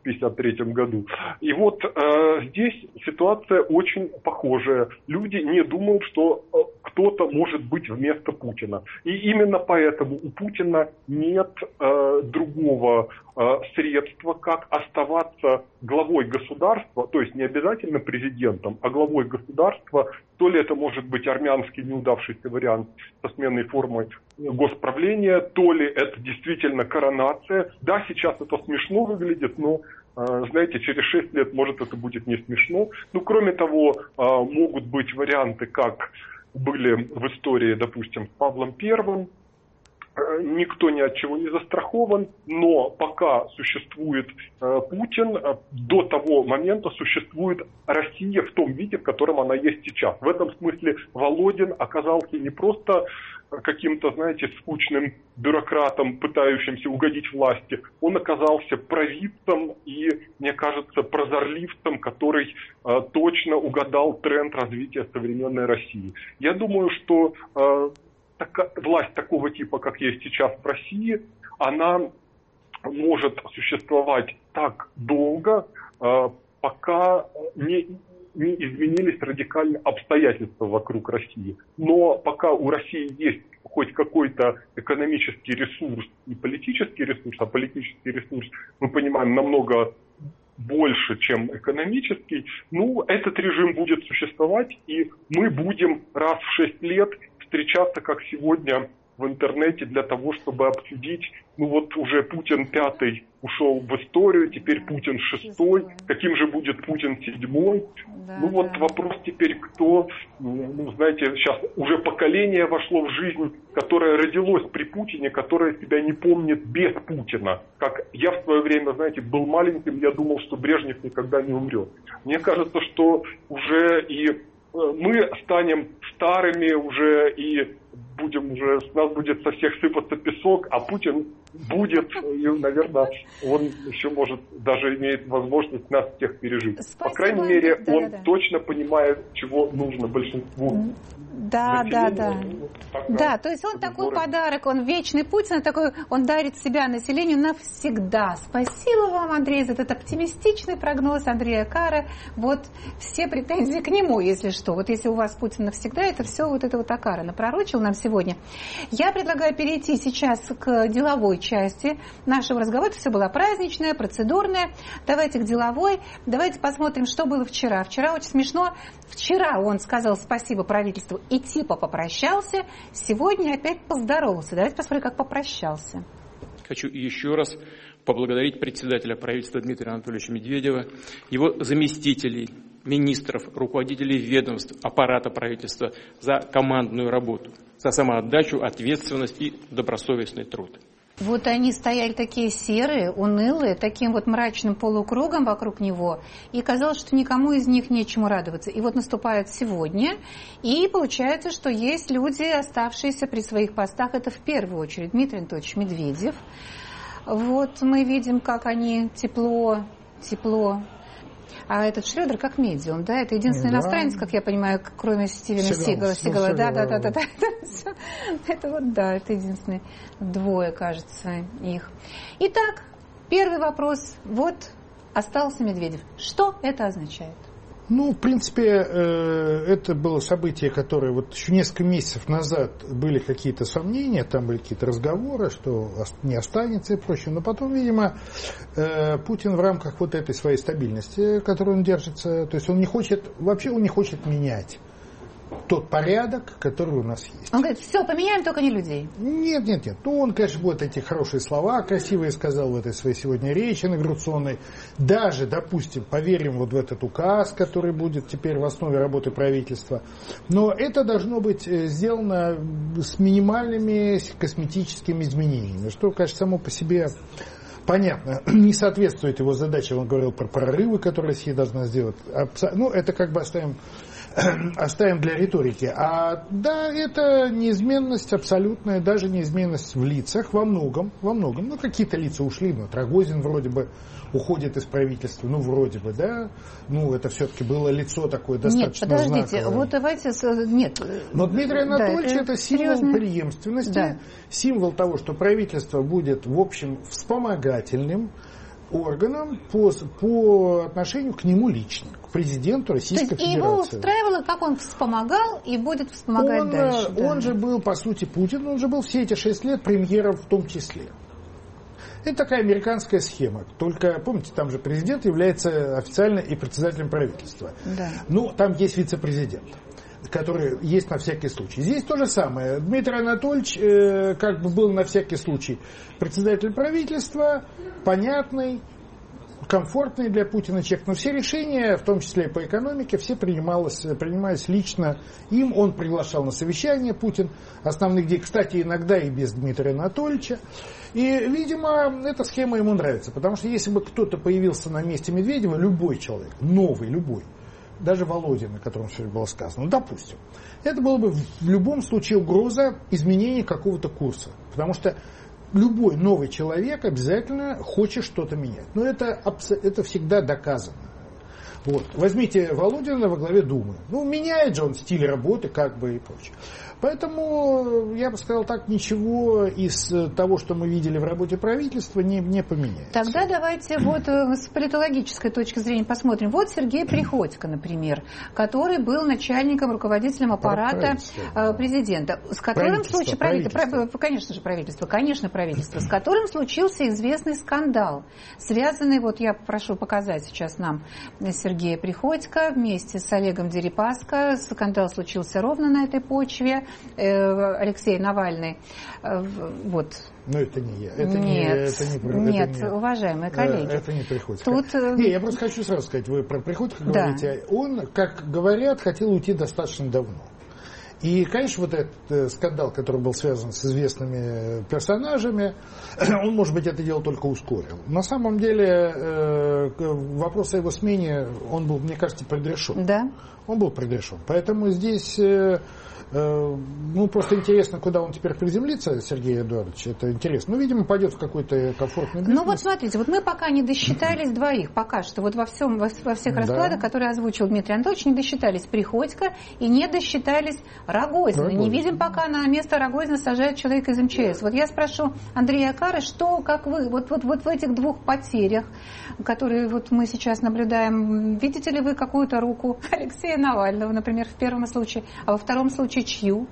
пятьдесят третьем году. И вот э, здесь ситуация очень похожая. Люди не думают, что э, кто-то может быть вместо Путина. И именно поэтому у Путина нет э, другого э, средства, как оставаться главой государства, то есть не обязательно президентом, а главой государства. То ли это может быть армянский неудавшийся вариант со сменной формой госправления, то ли это действительно коронация. Да, сейчас это смешно выглядит, но, знаете, через шесть лет, может, это будет не смешно. Ну, кроме того, могут быть варианты, как были в истории, допустим, с Павлом Первым. Никто ни от чего не застрахован, но пока существует э, Путин, э, до того момента существует Россия в том виде, в котором она есть сейчас. В этом смысле Володин оказался не просто каким-то, знаете, скучным бюрократом, пытающимся угодить власти. Он оказался провидцем и, мне кажется, прозорливцем, который э, точно угадал тренд развития современной России. Я думаю, что э, власть такого типа, как есть сейчас в России, она может существовать так долго, пока не, не изменились радикально обстоятельства вокруг России. Но пока у России есть хоть какой-то экономический ресурс и политический ресурс, а политический ресурс, мы понимаем, намного больше, чем экономический, ну, этот режим будет существовать, и мы будем раз в шесть лет встречаться, как сегодня, в интернете для того, чтобы обсудить, ну вот уже Путин пятый ушел в историю, теперь Путин шестой, каким же будет Путин седьмой. Да, ну вот да. Вопрос теперь, кто, ну знаете, сейчас уже поколение вошло в жизнь, которое родилось при Путине, которое себя не помнит без Путина. Как я в свое время, знаете, был маленьким, я думал, что Брежнев никогда не умрет. Мне кажется, что уже и мы станем старыми уже и будем уже, с нас будет со всех сыпаться песок, а Путин будет, и, наверное, он еще может, даже имеет возможность нас всех пережить. Спасибо. По крайней мере, да, он да, да. точно понимает, чего нужно большинству. Да, да, да. Да, то есть он такой город. Подарок, он вечный Путин, такой, он дарит себя населению навсегда. Спасибо вам, Андрей, за этот оптимистичный прогноз Андрея Кара. Вот все претензии к нему, если что. Вот если у вас Путин навсегда, это все вот это вот Акара напророчил нам сегодня. Я предлагаю перейти сейчас к деловой части нашего разговора. Это все было праздничное, процедурное. Давайте к деловой. Давайте посмотрим, что было вчера. Вчера очень смешно. Вчера он сказал спасибо правительству и типа попрощался. Сегодня опять поздоровался. Давайте посмотрим, как попрощался. Хочу еще раз поблагодарить председателя правительства Дмитрия Анатольевича Медведева, его заместителей, министров, руководителей ведомств, аппарата правительства за командную работу, за самоотдачу, ответственность и добросовестный труд. Вот они стояли такие серые, унылые, таким вот мрачным полукругом вокруг него, и казалось, что никому из них нечему радоваться. И вот наступает сегодня, и получается, что есть люди, оставшиеся при своих постах, это в первую очередь Дмитрий Анатольевич Медведев. Вот мы видим, как они тепло, тепло. А этот Шредер как медиум, да? Это единственный да. иностранец, как я понимаю, кроме Стивена Сигала. Сигала. Ну, да, да, да, да, да. Это, это вот, да, это единственные двое, кажется, их. Итак, первый вопрос. Вот остался Медведев. Что это означает? Ну, в принципе, это было событие, которое вот еще несколько месяцев назад были какие-то сомнения, там были какие-то разговоры, что не останется и прочее. Но потом, видимо, Путин в рамках вот этой своей стабильности, которой он держится, то есть он не хочет, вообще он не хочет менять тот порядок, который у нас есть. Он говорит, все, поменяем, только не людей. Нет, нет, нет. Ну, он, конечно, вот эти хорошие слова красивые сказал в этой своей сегодня речи инаугурационной. Даже, допустим, поверим вот в этот указ, который будет теперь в основе работы правительства. Но это должно быть сделано с минимальными косметическими изменениями, что, конечно, само по себе понятно, не соответствует его задаче. Он говорил про прорывы, которые Россия должна сделать. Ну, это как бы оставим оставим для риторики. А да, это неизменность абсолютная, даже неизменность в лицах во многом, во многом. Ну, какие-то лица ушли, ну, Рогозин вроде бы уходит из правительства, ну, вроде бы, да. Ну, это все-таки было лицо такое достаточно знаковое. Нет, подождите, знаковое. Вот давайте, нет. Но Дмитрий Анатольевич да, это, это символ серьезно? Преемственности, да. Символ того, что правительство будет, в общем, вспомогательным, органом по, по отношению к нему лично, к президенту Российской То есть Федерации. Его устраивало, как он вспомогал и будет вспомогать он, дальше. Он да. же был, по сути, Путин, он же был все эти шесть лет премьером в том числе. Это такая американская схема. Только, помните, там же президент является официально и председателем правительства. Да. Ну, там есть вице-президент, который есть на всякий случай. Здесь то же самое. Дмитрий Анатольевич э, как бы был на всякий случай председатель правительства, понятный, комфортный для Путина человек. Но все решения, в том числе и по экономике, все принималось, принимались лично им. Он приглашал на совещание Путин, основных, где, кстати, иногда и без Дмитрия Анатольевича. И, видимо, эта схема ему нравится. Потому что если бы кто-то появился на месте Медведева, любой человек, новый, любой, даже Володин, о котором сегодня было сказано, ну, допустим, это было бы в любом случае угроза изменения какого-то курса. Потому что любой новый человек обязательно хочет что-то менять. Но это, это всегда доказано. Вот. Возьмите Володина во главе Думы. Ну, меняет же он стиль работы, как бы, и прочее. Поэтому, я бы сказал так, ничего из того, что мы видели в работе правительства, не, не поменяется. Тогда давайте вот с политологической точки зрения посмотрим. Вот Сергей Приходько, например, который был начальником, руководителем аппарата президента, с которым случай, правительство, правительство. конечно же, правительство, конечно, правительство, с которым случился известный скандал, связанный, вот я прошу показать сейчас нам Сергея Приходько вместе с Олегом Дерипаской. Скандал случился ровно на этой почве. Алексей Навальный, вот. Но это не я. Это нет, не, это не, нет, это не, уважаемые коллеги. Это не Приходько. Тут... Не, я просто хочу сразу сказать, вы про Приходько да. говорите. Он, как говорят, хотел уйти достаточно давно. И, конечно, вот этот скандал, который был связан с известными персонажами, он, может быть, это дело только ускорил. На самом деле, вопрос о его смене, он был, мне кажется, предрешен. Да. Он был предрешен. Поэтому здесь... Ну, просто интересно, куда он теперь приземлится, Сергей Эдуардович, это интересно. Ну, видимо, пойдет в какой-то комфортный бизнес. Ну, вот смотрите, вот мы пока не досчитались двоих, пока что, вот во, всем, во, во всех раскладах, да. которые озвучил Дмитрий Анатольевич, не досчитались Приходько и не досчитались Рогозина. Рогозин. Не видим, пока на место Рогозина сажают человека из эм че эс. Вот я спрошу Андрея Акара, что, как вы, вот, вот, вот в этих двух потерях, которые вот мы сейчас наблюдаем, видите ли вы какую-то руку Алексея Навального, например, в первом случае, а во втором случае чью?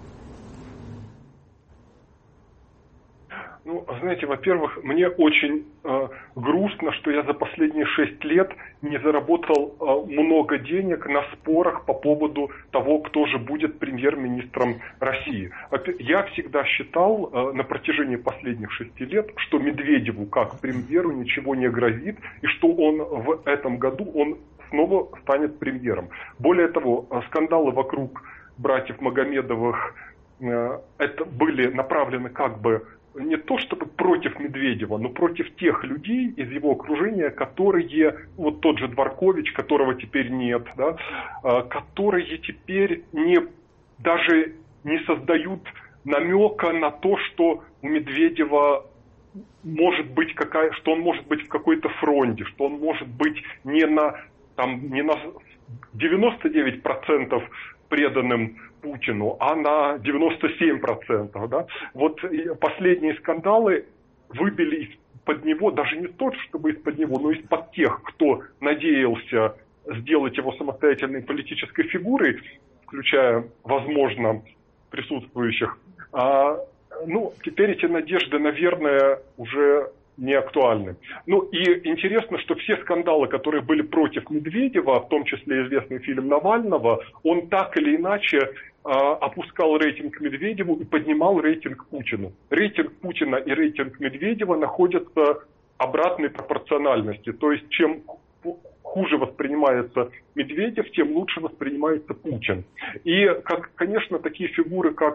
Ну, знаете, во-первых, мне очень э, грустно, что я за последние шесть лет не заработал э, много денег на спорах по поводу того, кто же будет премьер-министром России. Я всегда считал э, на протяжении последних шести лет, что Медведеву как премьеру ничего не грозит, и что он в этом году он снова станет премьером. Более того, скандалы вокруг братьев Магомедовых э, это были направлены как бы не то чтобы против Медведева, но против тех людей из его окружения, которые, вот тот же Дворкович, которого теперь нет, да, э, которые теперь не, даже не создают намека на то, что у Медведева может быть какая, что он может быть в какой-то фронте, что он может быть не на, там, не на девяносто девять процентов преданным Путину, а на девяносто семь процентов. Да? Вот последние скандалы выбили из-под него, даже не то, чтобы из-под него, но из-под тех, кто надеялся сделать его самостоятельной политической фигурой, включая, возможно, присутствующих. А, ну, теперь эти надежды, наверное, уже не актуальны. Ну и интересно, что все скандалы, которые были против Медведева, в том числе известный фильм Навального, он так или иначе э, опускал рейтинг Медведеву и поднимал рейтинг Путину. Рейтинг Путина и рейтинг Медведева находятся в обратной пропорциональности. То есть чем хуже воспринимается Медведев, тем лучше воспринимается Путин. И, как, конечно, такие фигуры, как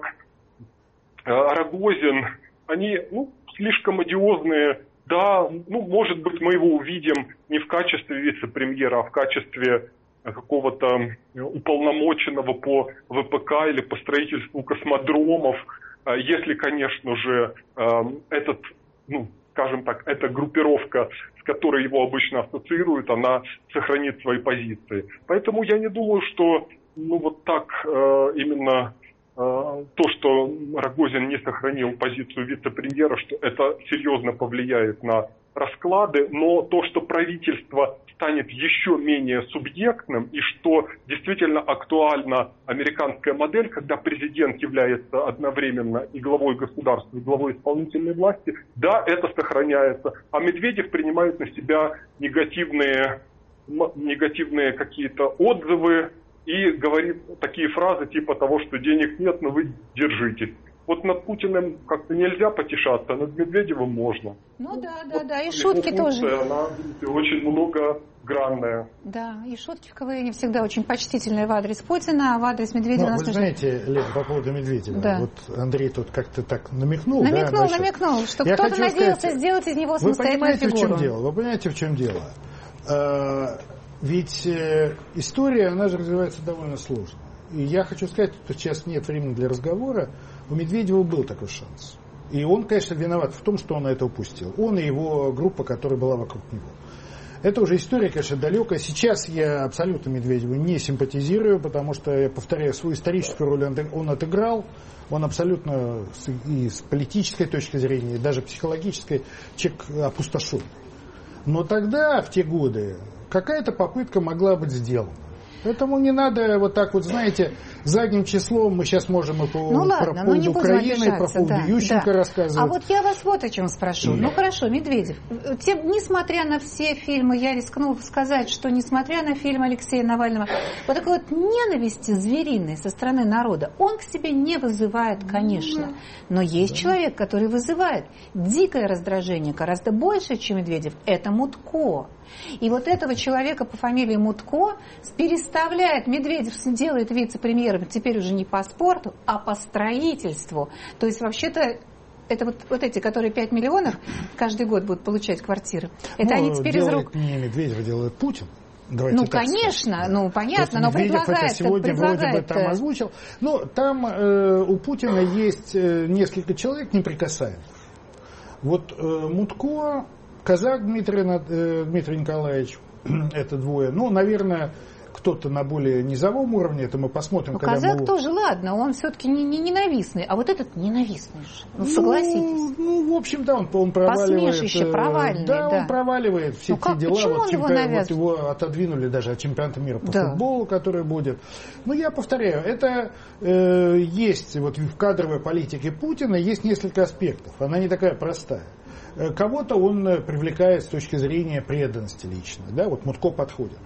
э, Рогозин, они ну, слишком одиозные. Да, ну, может быть, мы его увидим не в качестве вице-премьера, а в качестве какого-то уполномоченного по вэ пэ ка или по строительству космодромов, если, конечно же, этот, ну, скажем так, эта группировка, с которой его обычно ассоциируют, она сохранит свои позиции. Поэтому я не думаю, что ну, вот так именно... то, что Рогозин не сохранил позицию вице-премьера, что это серьезно повлияет на расклады, но то, что правительство станет еще менее субъектным и что действительно актуальна американская модель, когда президент является одновременно и главой государства, и главой исполнительной власти, да, это сохраняется. А Медведев принимает на себя негативные, негативные какие-то отзывы и говорит такие фразы типа того, что денег нет, но вы держитесь. Вот над Путиным как-то нельзя потешаться, а над Медведевым можно. Ну да, да, да, и шутки тоже. Она очень многогранная. Да, и шутки в КВН всегда очень почтительные в адрес Путина, а в адрес Медведева... Ну, вы знаете, Лен, по поводу Медведева, да. Вот Андрей тут как-то так намекнул. Намекнул, да, намекнул, что Я кто-то надеялся сказать, сделать из него самостоятельную фигуру. Вы понимаете, в чем дело? Вы понимаете, в чем дело? А, ведь э, история, она же развивается довольно сложно. И я хочу сказать, что сейчас нет времени для разговора. У Медведева был такой шанс. И он, конечно, виноват в том, что он это упустил. Он и его группа, которая была вокруг него. Это уже история, конечно, далекая. Сейчас я абсолютно Медведеву не симпатизирую, потому что, я повторяю, свою историческую роль он отыграл. Он абсолютно и с политической точки зрения, и даже психологической, человек опустошенный. Но тогда, в те годы, какая-то попытка могла быть сделана. Поэтому не надо вот так вот, знаете, задним числом мы сейчас можем и по, ну, ладно, про поводу Украины, и про поводу да, Ющенко да. рассказывать. А вот я вас вот о чем спрошу. Mm. Ну хорошо, Медведев, тем, несмотря на все фильмы, я рискну сказать, что несмотря на фильм Алексея Навального, вот такой вот ненависти звериной со стороны народа, он к себе не вызывает, конечно. Но есть да. человек, который вызывает дикое раздражение, гораздо больше, чем Медведев. Это Мутко. И вот этого человека по фамилии Мутко переставляет, Медведев делает вице-премьером теперь уже не по спорту, а по строительству. То есть вообще-то это вот, вот эти, которые пять миллионов каждый год будут получать квартиры. Это ну, они теперь из рук... не Медведев, делает Путин. Давайте ну, конечно, сказать. ну, понятно, но Медведев предлагает... это сегодня предлагает... вроде бы там озвучил. Но там э, у Путина есть э, несколько человек неприкасаемых. Вот э, Мутко... Казак Дмитрий, Дмитрий Николаевич, это двое. Ну, наверное, кто-то на более низовом уровне, это мы посмотрим. Но когда Казак мы... тоже, ладно, он все-таки не, не ненавистный, а вот этот ненавистный же. Ну, согласитесь. Ну, ну в общем-да, он, он проваливает. Посмешище, провальный, да, да. он проваливает все ну, эти как, дела. Почему вот, он его чемпион, вот его отодвинули даже от чемпионата мира по да. футболу, который будет. Ну, я повторяю, это э, есть вот в кадровой политике Путина есть несколько аспектов. Она не такая простая. Кого-то он привлекает с точки зрения преданности личной. Да? Вот Мутко подходит.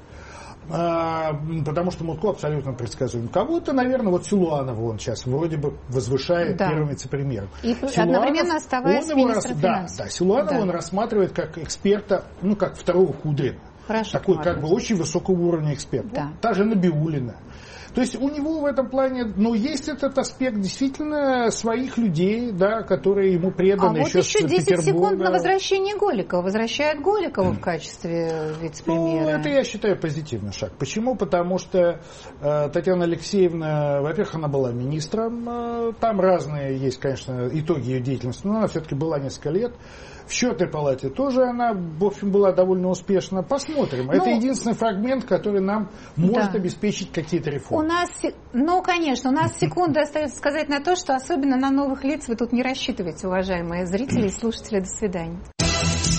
А, потому что Мутко абсолютно предсказуем. Кого-то, наверное, вот Силуанова он сейчас вроде бы возвышает да. первым вице-премьером. И Силуанов, одновременно оставаясь министром рас... финансов. Да, да, Силуанова да. он рассматривает как эксперта, ну, как второго Кудрина. Хорошо, такой как бы очень высокого уровня эксперта. Да. Та же Набиуллина. То есть у него в этом плане, ну, есть этот аспект действительно своих людей, да, которые ему преданы а еще вот еще с десять Петербурга. секунд на возвращение Голикова. Возвращает Голикова в качестве вице-премьера. Ну, это я считаю позитивный шаг. Почему? Потому что э, Татьяна Алексеевна, во-первых, она была министром. Э, там разные есть, конечно, итоги ее деятельности, но она все-таки была несколько лет. В счетной палате тоже она, в общем, была довольно успешна. Посмотрим. Ну, это единственный фрагмент, который нам может да. обеспечить какие-то реформы. У нас, ну, конечно, у нас секунда остается сказать на то, что особенно на новых лиц вы тут не рассчитываете, уважаемые зрители и слушатели. До свидания.